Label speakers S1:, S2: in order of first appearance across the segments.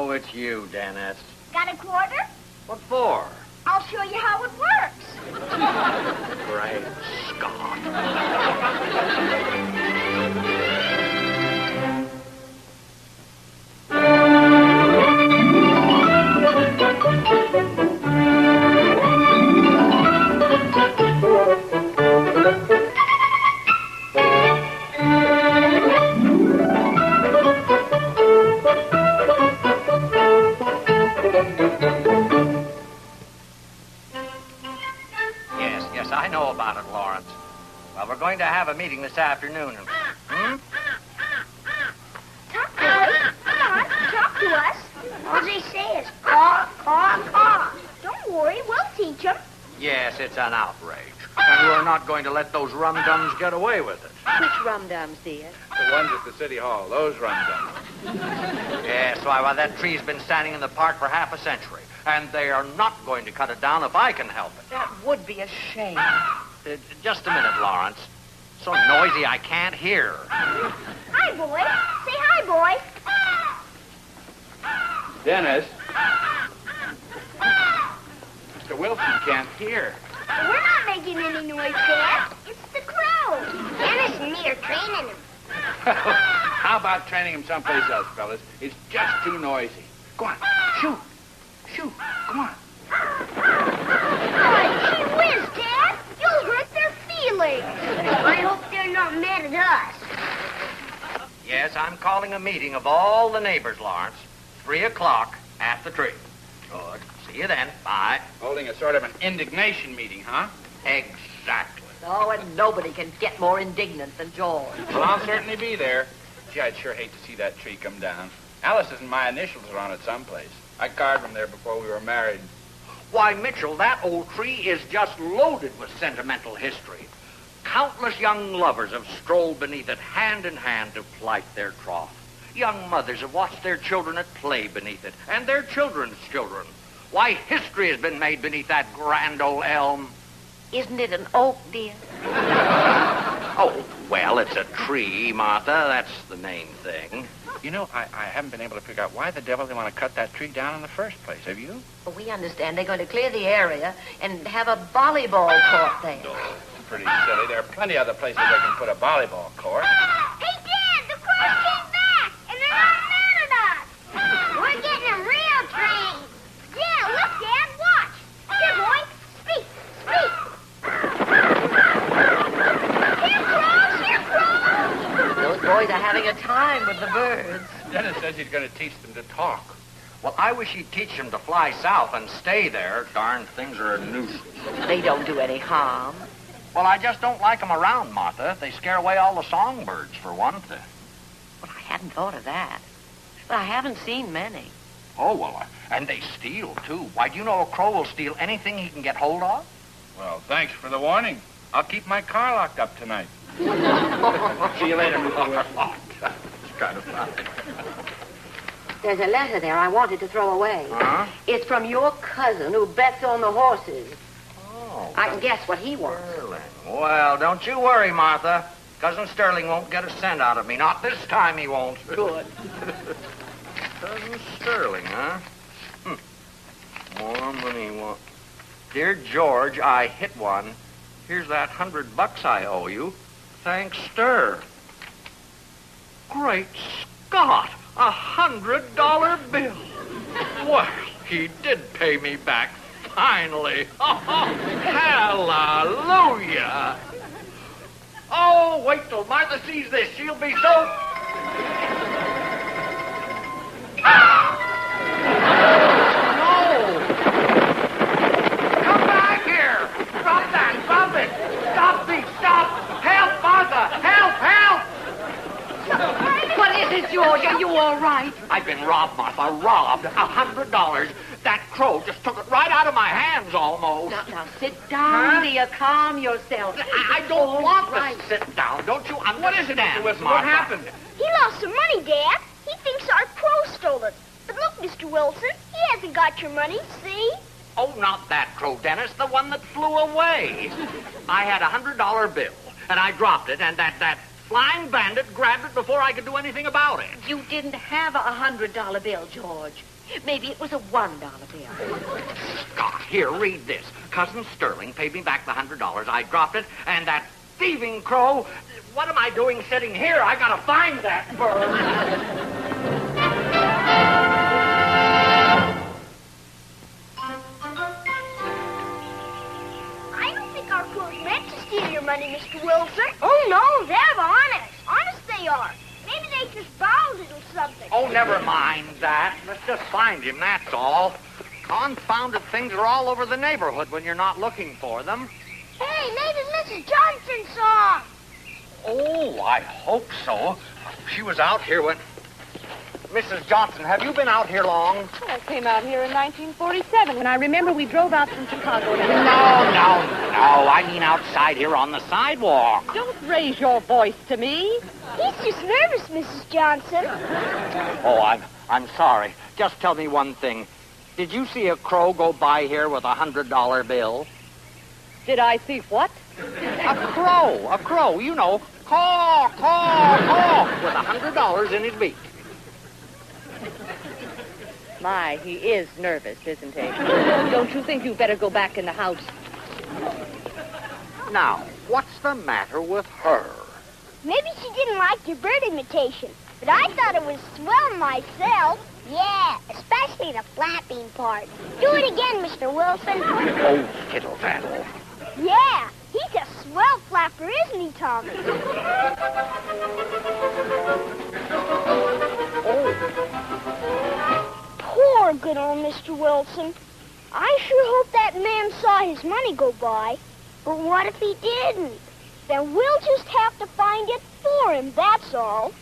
S1: Oh, it's you, Dennis.
S2: Got a quarter?
S1: What for?
S2: I'll show you how it works.
S1: Great Scott. Yes, I know about it, Lawrence. Well, we're going to have a meeting this afternoon.
S2: Talk to us. Come on, talk to us. All they say is caw, caw, caw. Don't worry, we'll teach them.
S1: Yes, it's an outrage. And we're not going to let those rum-dums get away with it.
S3: Which rum-dums, dear?
S4: The ones at the City Hall, those rum-dums.
S1: Yes, why, that tree's been standing in the park for half a century. And they are not going to cut it down if I can help it.
S3: That would be a shame.
S1: Just a minute, Lawrence. So noisy I can't hear.
S2: Hi, boy. Say hi, boy.
S4: Dennis. Mr. Wilson can't hear.
S2: We're not making any noise, Dad. It's the crow. Dennis and me are training him.
S4: How about training him someplace else, fellas? It's just too noisy. Go on, shoot. Shoot, come on.
S2: Oh, gee whiz, Dad. You'll hurt their feelings. I hope they're not mad at us.
S1: Yes, I'm calling a meeting of all the neighbors, Lawrence. 3 o'clock at the tree. Good. See you then. Bye.
S4: Holding a sort of an indignation meeting, huh?
S1: Exactly.
S3: Oh, and nobody can get more indignant than George.
S4: Well, I'll certainly be there. Gee, I'd sure hate to see that tree come down. Alice's and my initials are on it someplace. I carved them there before we were married.
S1: Why, Mitchell, that old tree is just loaded with sentimental history. Countless young lovers have strolled beneath it hand in hand to plight their troth. Young mothers have watched their children at play beneath it, and their children's children. Why, history has been made beneath that grand old elm.
S3: Isn't it an oak, dear?
S1: Oh, well, it's a tree, Martha. That's the main thing.
S4: You know, I haven't been able to figure out why the devil they want to cut that tree down in the first place. Have you?
S3: Well, we understand they're going to clear the area and have a volleyball court there.
S4: Oh, it's pretty silly. There are plenty other places they can put a volleyball court.
S2: Hey, Dad, the crows came back, and they're not mad at us. We're getting a real train. Yeah, look, Dad, watch. Here, boy, speak. Here, crows.
S3: Those boys are having a time with the birds.
S4: Dennis says he's going to teach them to talk.
S1: Well, I wish he'd teach them to fly south and stay there. Darn things are a nuisance.
S3: They don't do any harm.
S1: Well, I just don't like them around, Martha. They scare away all the songbirds, for one thing.
S3: Well, I hadn't thought of that. But I haven't seen many.
S1: Oh, well, and they steal, too. Why, do you know a crow will steal anything he can get hold of?
S4: Well, thanks for the warning. I'll keep my car locked up tonight. See you later, Mr. Wilson.
S1: It's kind of funny.
S3: There's a letter there I wanted to throw away.
S1: Huh?
S3: It's from your cousin who bets on the horses.
S1: Oh.
S3: I can guess what he wants.
S1: Sterling. Well, don't you worry, Martha. Cousin Sterling won't get a cent out of me. Not this time he won't.
S3: Good.
S1: Cousin Sterling, huh? More money. Dear George, I hit one. Here's that $100 I owe you. Thanks, Stir. Great Scott! $100 bill. Well, he did pay me back finally. Hallelujah! Oh, wait till Martha sees this. She'll be so... No! Come back here! Drop that! Drop it! Stop me! Stop! Help, Martha! Help!
S3: What is it, George? Are you all right?
S1: I've been robbed, Martha. Robbed. $100. That crow just took it right out of my hands almost.
S3: Now, sit down, dear. Calm yourself.
S1: I don't want to sit down. Don't you understand?
S4: What is it, Mr. Wilson?
S1: Martha?
S4: What happened?
S2: He lost some money, Dad. He thinks our crow stole it. But look, Mr. Wilson, he hasn't got your money, see?
S1: Oh, not that crow, Dennis. The one that flew away. I had a $100 bill, and I dropped it, and that flying bandit grabbed it before I could do anything about it.
S3: You didn't have a $100 bill, George. Maybe it was a $1 bill.
S1: Scott, here, read this. Cousin Sterling paid me back the $100. I dropped it, and that thieving crow... What am I doing sitting here? I gotta find that bird.
S2: I don't think our crow's meant to steal your money, Mr. Wilson. Oh, no, they're honest. Honest they are. Maybe they just borrowed it or something.
S1: Oh, never mind that. Let's just find him, that's all. Confounded things are all over the neighborhood when you're not looking for them.
S2: Hey, maybe Mrs. Johnson saw him.
S1: Oh, I hope so. She was out here when... Mrs. Johnson, have you been out here long?
S5: Well, I came out here in 1947, and I remember we drove out from Chicago.
S1: No. I mean outside here on the sidewalk.
S5: Don't raise your voice to me.
S2: He's just nervous, Mrs. Johnson.
S1: Oh, I'm sorry. Just tell me one thing. Did you see a crow go by here with a $100 bill?
S5: Did I see what?
S1: A crow, you know. Caw, with $100 in his beak.
S5: My, he is nervous, isn't he? Don't you think you better go back in the house?
S1: Now, what's the matter with her?
S2: Maybe she didn't like your bird imitation, but I thought it was swell myself. Yeah, especially the flapping part. Do it again, Mr. Wilson.
S1: Oh, fiddle-faddle.
S2: Yeah, he's a swell flapper, isn't he, Tommy? Poor good old Mr. Wilson. I sure hope that man saw his money go by. But what if he didn't? Then we'll just have to find it for him, that's all.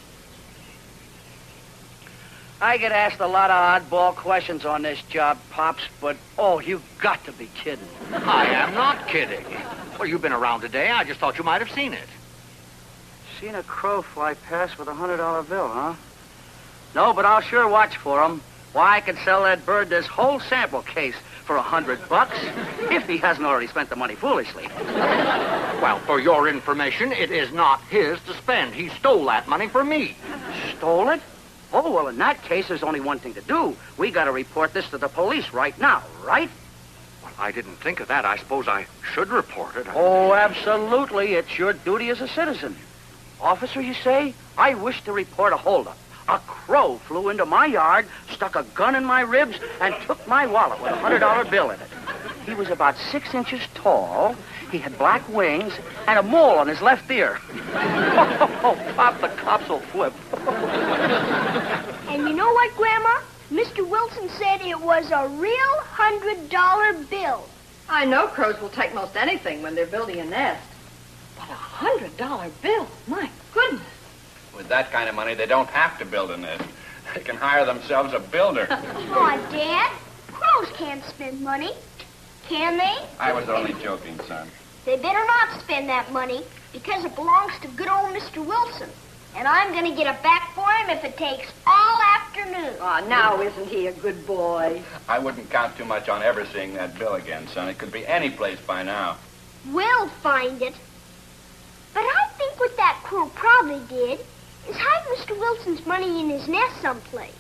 S6: I get asked a lot of oddball questions on this job, Pops, but, oh, you've got to be kidding.
S1: I am not kidding. Well, you've been around today. I just thought you might have seen it.
S6: Seen a crow fly past with a $100 bill, huh? No, but I'll sure watch for him. Why, I could sell that bird this whole sample case for $100, if he hasn't already spent the money foolishly.
S1: Well, for your information, it is not his to spend. He stole that money from me.
S6: Stole it? Oh, well, in that case, there's only one thing to do. We got to report this to the police right now, right?
S1: Well, I didn't think of that. I suppose I should report it.
S6: Oh, absolutely. It's your duty as a citizen. Officer, you say? I wish to report a holdup. A crow flew into my yard, stuck a gun in my ribs, and took my wallet with a $100 bill in it. He was about 6 inches tall. He had black wings and a mole on his left ear. Oh, Pop, the cops will flip.
S2: And you know what, Grandma? Mr. Wilson said it was a real $100 bill.
S3: I know crows will take most anything when they're building a nest. But a $100 bill? My goodness.
S4: With that kind of money, they don't have to build a nest. They can hire themselves a builder.
S2: Come on, Dad. Crows can't spend money. Can they?
S4: I was only joking, son.
S2: They better not spend that money because it belongs to good old Mr. Wilson. And I'm going to get it back for him if it takes all afternoon.
S3: Oh, now isn't he a good boy?
S4: I wouldn't count too much on ever seeing that bill again, son. It could be any place by now.
S2: We'll find it. But I think what that crow probably did is hide Mr. Wilson's money in his nest someplace.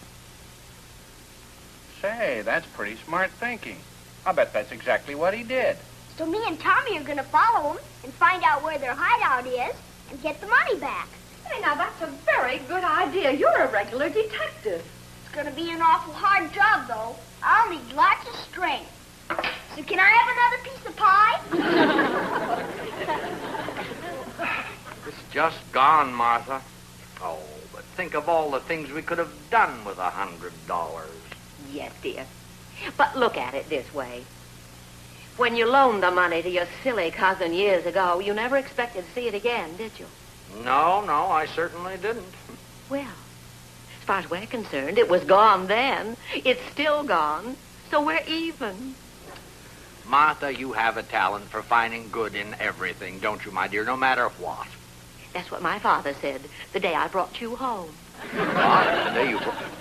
S4: Say, that's pretty smart thinking. I bet that's exactly what he did.
S2: So me and Tommy are going to follow him and find out where their hideout is and get the money back.
S3: Hey, now, that's a very good idea. You're a regular detective.
S2: It's going to be an awful hard job, though. I'll need lots of strength. So can I have another piece of pie?
S1: It's just gone, Martha. Oh, but think of all the things we could have done with $100.
S3: Yes, dear. But look at it this way. When you loaned the money to your silly cousin years ago, you never expected to see it again, did you?
S1: No, I certainly didn't.
S3: Well, as far as we're concerned, it was gone then. It's still gone, so we're even.
S1: Martha, you have a talent for finding good in everything, don't you, my dear, no matter what?
S3: That's what my father said the day I brought you home.
S1: What? The day you...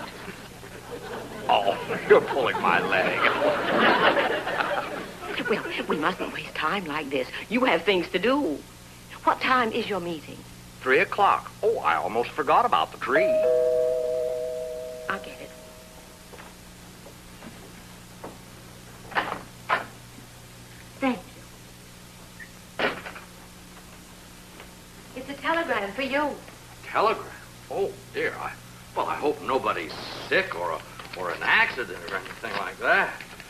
S1: Oh, you're pulling my leg.
S3: Well, we mustn't waste time like this. You have things to do. What time is your meeting?
S1: 3 o'clock. Oh, I almost forgot about the tree.
S3: I'll get it. you.
S1: Telegram? Oh, dear. I hope nobody's sick or an accident or anything like that.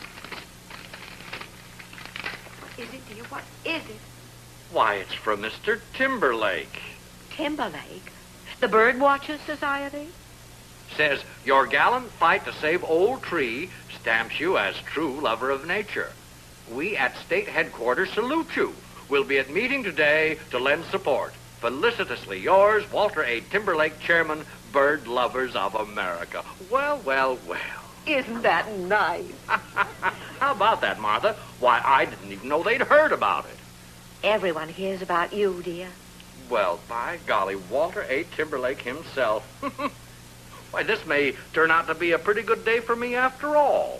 S3: Is it, dear? What is it?
S1: Why, it's from Mr. Timberlake.
S3: Timberlake? The Birdwatchers Society?
S1: Says, your gallant fight to save old tree stamps you as true lover of nature. We at state headquarters salute you. We'll be at meeting today to lend support. Felicitously yours, Walter A. Timberlake, Chairman, Bird Lovers of America. Well, well, well.
S3: Isn't that nice?
S1: How about that, Martha? Why, I didn't even know they'd heard about it.
S3: Everyone hears about you, dear.
S1: Well, by golly, Walter A. Timberlake himself. Why, this may turn out to be a pretty good day for me after all.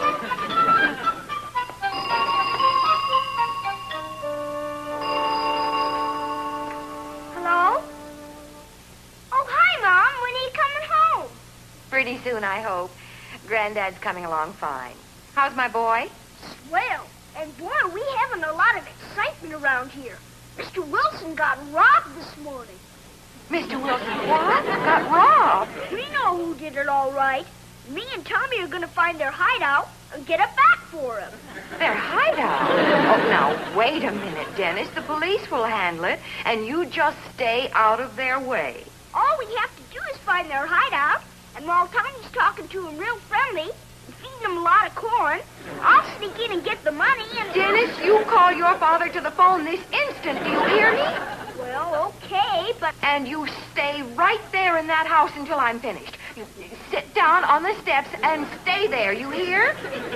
S2: Hello? Oh, hi, Mom. When are you coming home?
S3: Pretty soon, I hope. Granddad's coming along fine. How's my boy?
S2: Swell. And boy, are we having a lot of excitement around here. Mr. Wilson got robbed this morning.
S3: Mr. Wilson, what? Got robbed?
S2: We know who did it all right. Me and Tommy are going to find their hideout and get it back for him.
S3: Their hideout? Oh, now, wait a minute, Dennis. The police will handle it, and you just stay out of their way.
S2: All we have to do is find their hideout, and while Tommy's talking to him real friendly and feeding him a lot of corn, I'll sneak in and get the money and...
S3: Dennis, you call your father to the phone this instant. Do you hear me?
S2: Well, okay, but...
S3: And you stay right there in that house until I'm finished. You sit down on the steps and stay there, you hear?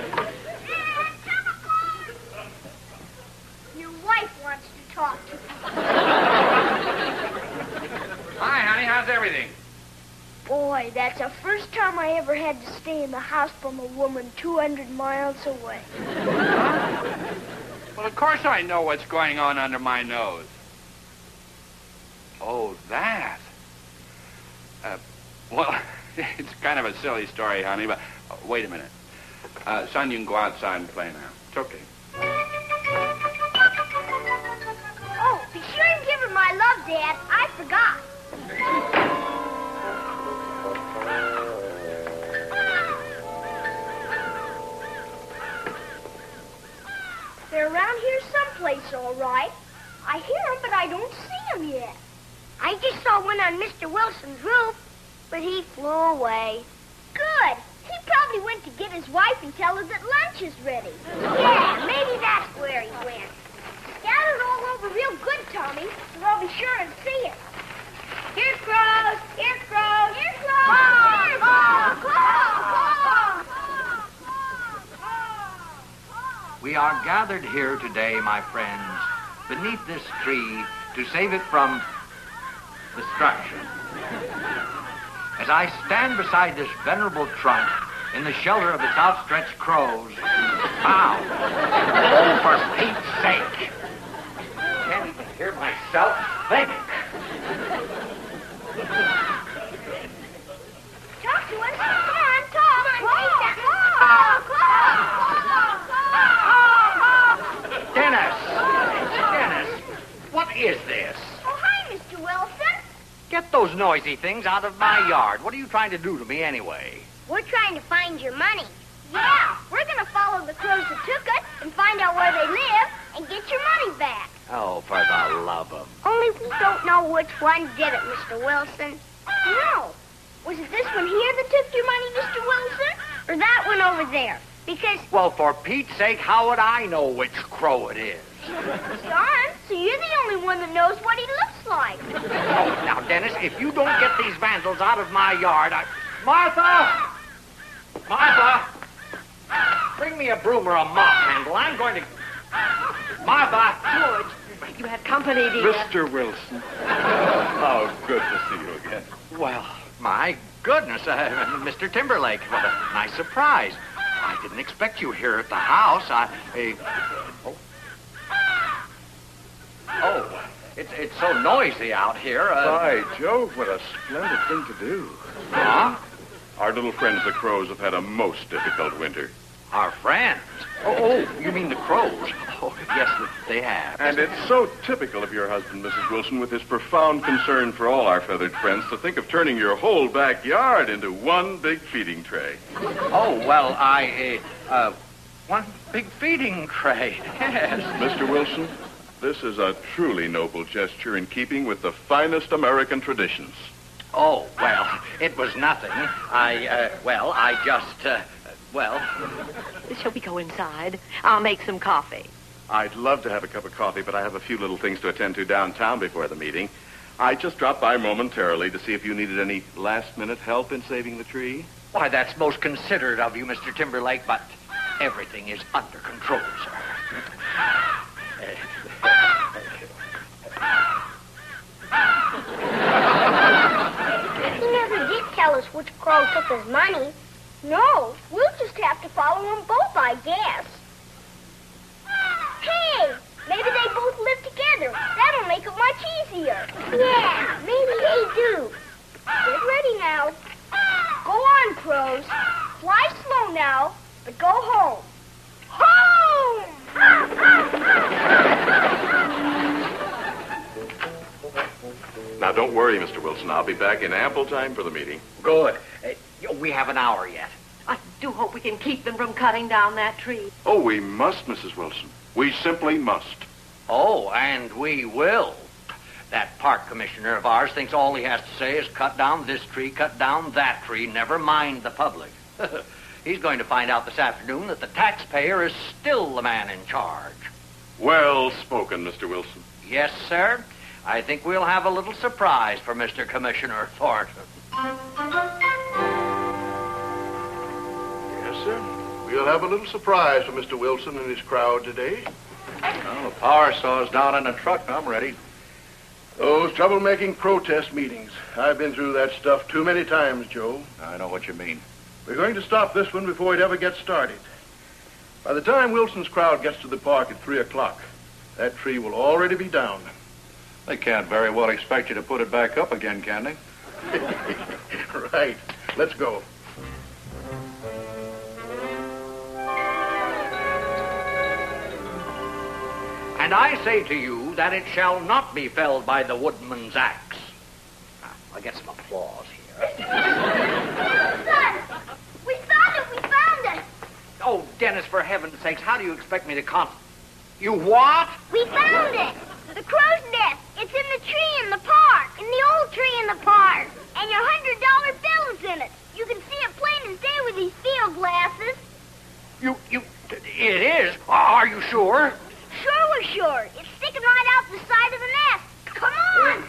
S2: Your wife wants to talk to you.
S4: Hi, honey. How's everything?
S2: Boy, that's the first time I ever had to stay in the house from a woman 200 miles away.
S4: Well, of course I know what's going on under my nose. Oh, that. Well, it's kind of a silly story, honey, but wait a minute. Son, you can go outside and play now. It's okay.
S2: Oh, be sure and give her my love, Dad. I forgot. They're around here someplace, all right. I hear them, but I don't see them yet. I just saw one on Mr. Wilson's roof, but he flew away. Good. He probably went to get his wife and tell her that lunch is ready. Yeah, maybe that's where he went. Scattered all over real good, Tommy, so I'll be sure and see it. Here crows! Here crows! Here crows! Here crows!
S1: We are gathered here today, my friends, beneath this tree to save it from destruction. As I stand beside this venerable trunk in the shelter of its outstretched crows, bow. Oh, for Pete's sake. I can't even hear myself think.
S2: Talk to us. Come on, talk.
S1: Dennis, what is this?
S2: Oh, hi, Mr. Wilson.
S1: Get those noisy things out of my yard. What are you trying to do to me anyway?
S2: We're trying to find your money. Yeah, we're going to follow the crows that took it and find out where they live and get your money back.
S1: Oh, for the love of...
S2: Only we don't know which one did it, Mr. Wilson. No. Was it this one here that took your money, Mr. Wilson? Or that one over there? Because...
S1: Well, for Pete's sake, how would I know which crow it is?
S2: Darn, so you're the only one that knows what he looks like.
S1: Oh, now, Dennis, if you don't get these vandals out of my yard, Martha! Martha! Bring me a broom or a mop handle. I'm going to... Martha!
S3: George, you have company, dear.
S7: Mr. Wilson. How good to see you again.
S1: Well, my goodness, Mr. Timberlake, what a nice surprise. I didn't expect you here at the house. It's so noisy out here.
S7: By Jove, what a splendid thing to do.
S1: Huh?
S7: Our little friends, the crows, have had a most difficult winter.
S1: Our friends? Oh, you mean the Crows? Oh, yes, they have.
S7: And it's so typical of your husband, Mrs. Wilson, with his profound concern for all our feathered friends, to think of turning your whole backyard into one big feeding tray.
S1: Oh, well, one big feeding tray, yes.
S7: Mr. Wilson, this is a truly noble gesture in keeping with the finest American traditions.
S1: Oh, well, it was nothing.
S3: Shall we go inside? I'll make some coffee.
S7: I'd love to have a cup of coffee, but I have a few little things to attend to downtown before the meeting. I just dropped by momentarily to see if you needed any last-minute help in saving the tree.
S1: Why, that's most considerate of you, Mr. Timberlake, but everything is under control, sir.
S2: He never did tell us which crow took his money. No, we'll just have to follow them both, I guess. Hey, maybe they both live together. That'll make it much easier. Yeah, maybe they do. Get ready now. Go on, crows. Fly slow now, but go home. Home!
S7: Now, don't worry, Mr. Wilson. I'll be back in ample time for the meeting.
S1: Good. We have an hour yet.
S3: I do hope we can keep them from cutting down that tree.
S7: Oh, we must, Mrs. Wilson. We simply must.
S1: Oh, and we will. That park commissioner of ours thinks all he has to say is cut down this tree, cut down that tree, never mind the public. He's going to find out this afternoon that the taxpayer is still the man in charge.
S7: Well spoken, Mr. Wilson.
S1: Yes, sir. I think we'll have a little surprise for Mr. Commissioner Thornton.
S8: Yes, sir. We'll have a little surprise for Mr. Wilson and his crowd today.
S9: Well, the power saw's down in the truck. I'm ready.
S8: Those troublemaking protest meetings. I've been through that stuff too many times, Joe.
S9: I know what you mean.
S8: We're going to stop this one before it ever gets started. By the time Wilson's crowd gets to the park at 3 o'clock, that tree will already be down.
S9: They can't very well expect you to put it back up again, can they?
S8: Right. Let's go.
S1: And I say to you that it shall not be felled by the woodman's axe. I'll get some applause here.
S2: Son, we found it! We found it!
S1: Oh, Dennis, for heaven's sakes, how do you expect me to You what?
S2: We found it! The crow's nest. It's in the tree in the park. In the old tree in the park. And your $100 bill is in it. You can see it plain as day with these field glasses.
S1: It is? Are you sure?
S2: Sure, we're sure. It's sticking right out the side of the nest. Come on!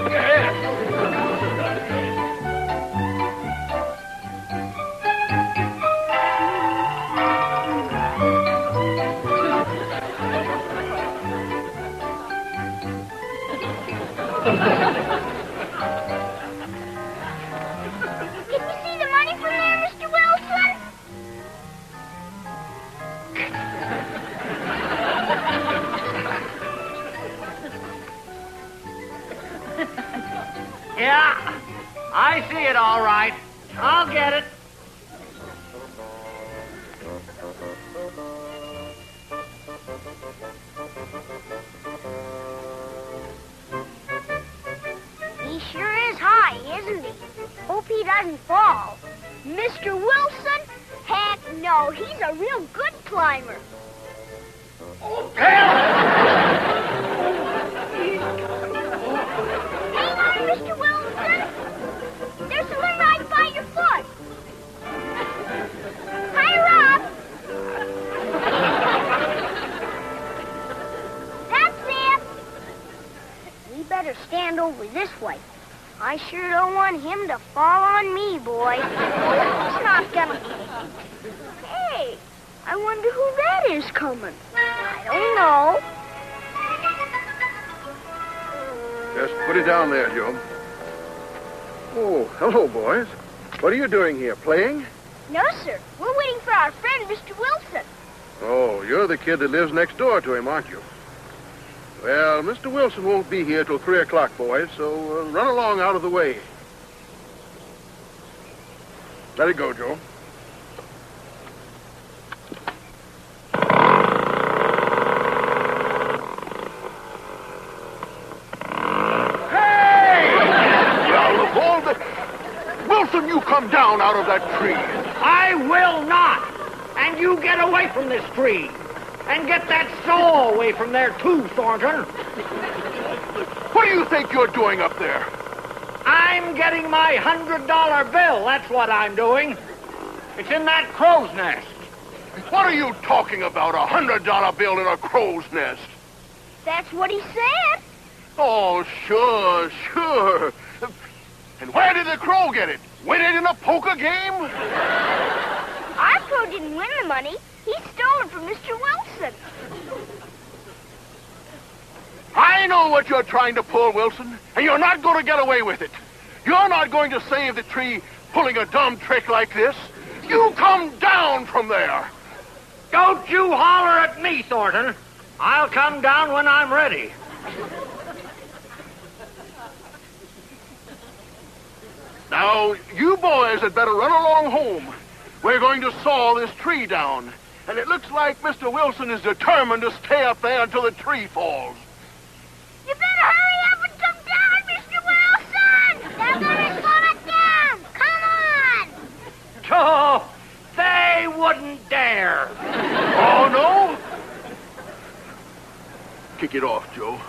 S2: Can you see the money from there, Mr. Wilson?
S1: Yeah, I see it all right. I'll get it.
S2: He sure is high, isn't he? Hope he doesn't fall. Mr. Wilson? Heck no, he's a real good climber. Hang on, Mr. Wilson. There's something right by your foot. Higher up. That's it. We better stand over this way. I sure don't want him to fall on me, boy. He's not gonna... Hey, I wonder who that is coming. I don't know.
S8: Just put it down there, Joe. Oh, hello, boys. What are you doing here, playing?
S2: No, sir. We're waiting for our friend, Mr. Wilson.
S8: Oh, you're the kid that lives next door to him, aren't you? Well, Mr. Wilson won't be here till 3 o'clock, boys, so run along out of the way. Let it go, Joe. Wilson, you come down out of that tree.
S1: I will not. And you get away from this tree. And get that saw away from there, too, Thornton.
S8: What do you think you're doing up there?
S1: I'm getting my $100 bill. That's what I'm doing. It's in that crow's nest.
S8: What are you talking about, a $100 bill in a crow's nest?
S2: That's what he said.
S8: Oh, sure. And where did the crow get it? Win it in a poker game?
S2: Our crow didn't win the money. He stole it from Mr. Wilson.
S8: I know what you're trying to pull, Wilson, and you're not going to get away with it. You're not going to save the tree pulling a dumb trick like this. You come down from there.
S1: Don't you holler at me, Thornton. I'll come down when I'm ready.
S8: Now, you boys had better run along home. We're going to saw this tree down. And it looks like Mr. Wilson is determined to stay up there until the tree falls.
S2: You better hurry up and come down, Mr. Wilson! They're going to pull it down! Come on!
S1: Oh, they wouldn't dare.
S8: Oh, no? Kick it off, Joe.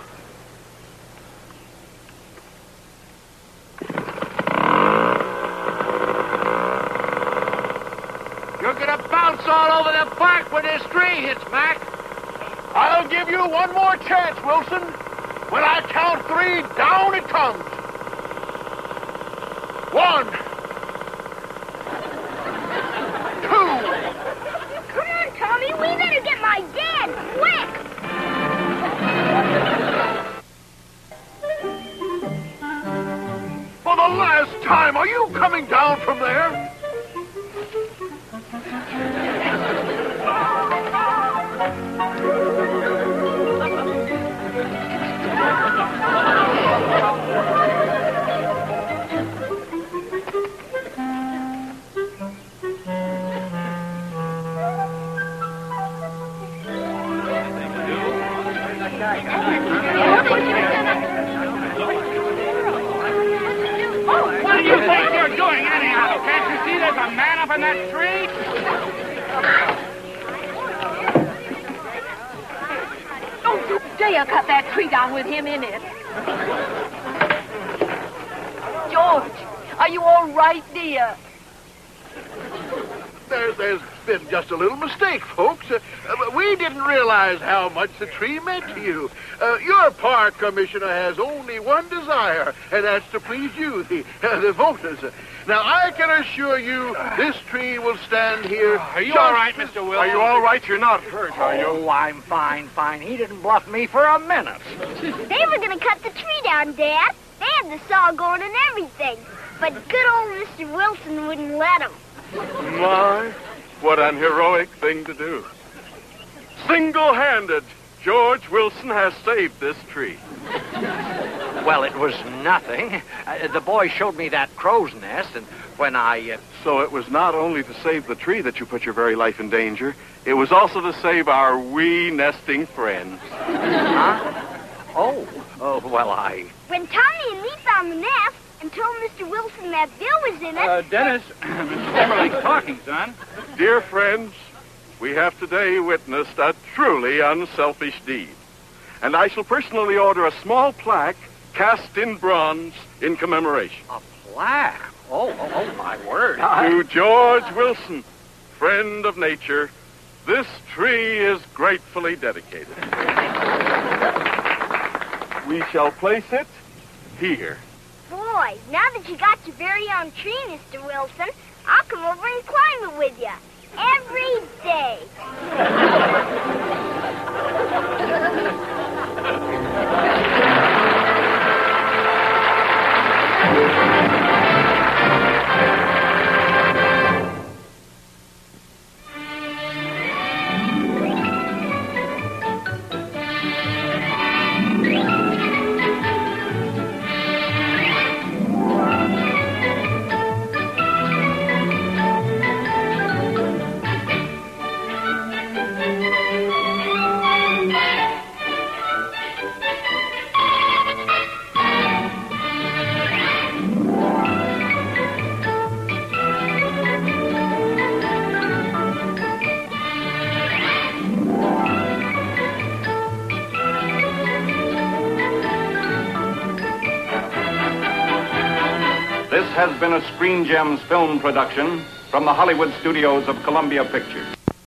S1: You're going to bounce all over the park when this tree hits, Mac.
S8: I'll give you one more chance, Wilson. When I count 3, down it comes. 1, 2.
S2: Come on, Tommy. We better get my dad, quick!
S8: For the last time, are you coming down from there?
S4: What do you think you're doing, anyhow? Can't you see there's a man up in that tree?
S3: Don't you dare cut that tree down with him in it. George, are you all right, dear?
S8: There's been just a little mistake, folks. We didn't realize how much the tree meant to you. Your park commissioner has only one desire, and that's to please you, the voters. Now, I can assure you this tree will stand here.
S4: Are you all right, Mr. Wilson?
S7: Are you all right? You're not hurt, are you?
S1: Oh, I'm fine. He didn't bluff me for a minute.
S2: They were going to cut the tree down, Dad. They had the saw going and everything. But good old Mr. Wilson wouldn't let them.
S7: My, what an heroic thing to do. Single-handed, George Wilson has saved this tree.
S1: Well, it was nothing. The boy showed me that crow's nest, and when I...
S7: So it was not only to save the tree that you put your very life in danger, it was also to save our wee nesting friends.
S1: Huh? Oh, well, I...
S2: When Tommy and me found the nest and told Mr. Wilson that Bill was in it...
S4: Dennis, Mr. Timberlake's talking, son.
S7: Dear friends, we have today witnessed a truly unselfish deed. And I shall personally order a small plaque cast in bronze in commemoration.
S1: A plaque? Oh, my word.
S7: To George Wilson, friend of nature, this tree is gratefully dedicated. We shall place it here.
S2: Boy, now that you got your very own tree, Mr. Wilson, I'll come over and climb it with you. Every day.
S9: This has been a Screen Gems film production from the Hollywood studios of Columbia Pictures.